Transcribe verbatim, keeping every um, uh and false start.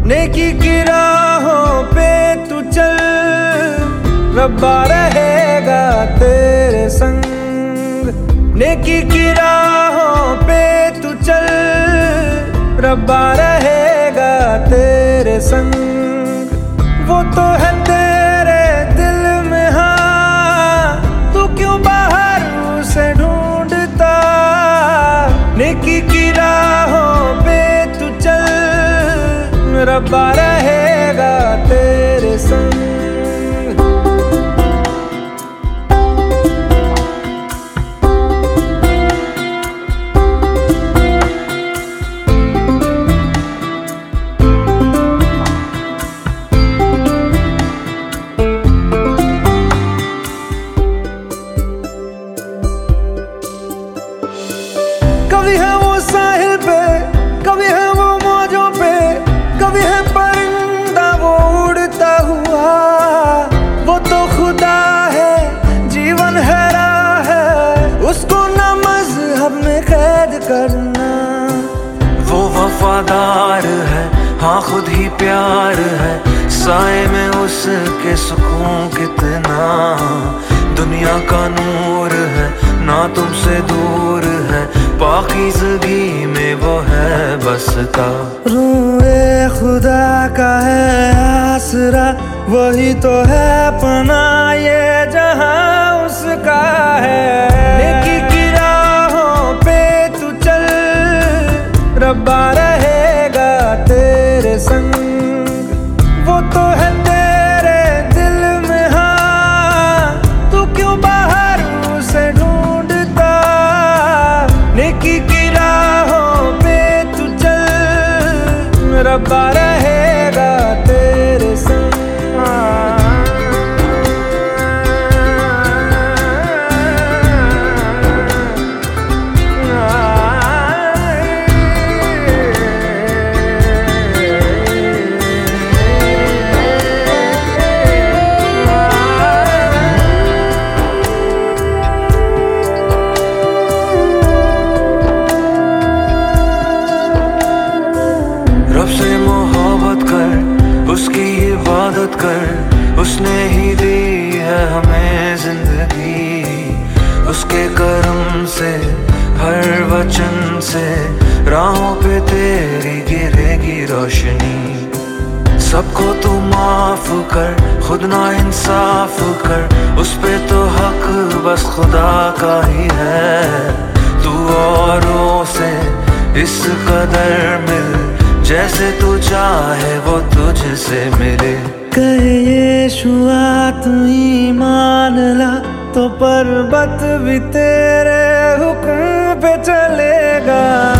नेकी की राहों पे तू चल, रब्बा रहेगा तेरे संग। नेकी की राहों पे तू चल, रब्बा रहेगा तेरे संग। वो तो है तेरे दिल में, हाँ तू क्यों बाहर उसे ढूंढता। नेकी की राहों पे तू चल, रब्बा रहेगा तेरे संग। कभी है वो साहिल पे, कभी है वो मौजों पे, कभी है परिंदा वो उड़ता हुआ। वो तो खुदा है, जीवन है राह है, उसको ना मजहब में कैद करना। वो वफादार है, हाँ खुद ही प्यार है, साए में उसके सुकून कितना। दुनिया का नूर है, ना तुमसे दूर है, पाकीज़गी में वो है बसता। रूए खुदा का है आसरा, वही तो है पनाह ये जहां उसका है। नेकी की राहों पे तू चल, रब्बा रहेगा तेरे संग। वो तो है तेरे दिल में, हाँ तू क्यों बाहर उसे ढूंढता। नेकी की राहों पे तू चल, रब्बा रहेगा तेरे संग। रब से मोहब्बत कर, उसकी इबादत कर, उसने ही दी है हमें जिंदगी। उसके करम से, हर वचन से, राहों पे तेरी गिरेगी रोशनी। सबको तू माफ कर, खुद ना इंसाफ कर, उस पे तो हक बस खुदा का ही है। तू औरों से इस कदर मिल, जैसे तू चाहे वो तुझसे मिले। कहे यीशुआ तू ईमान ला, तो पर्वत भी तेरे हुक्म पे चलेगा।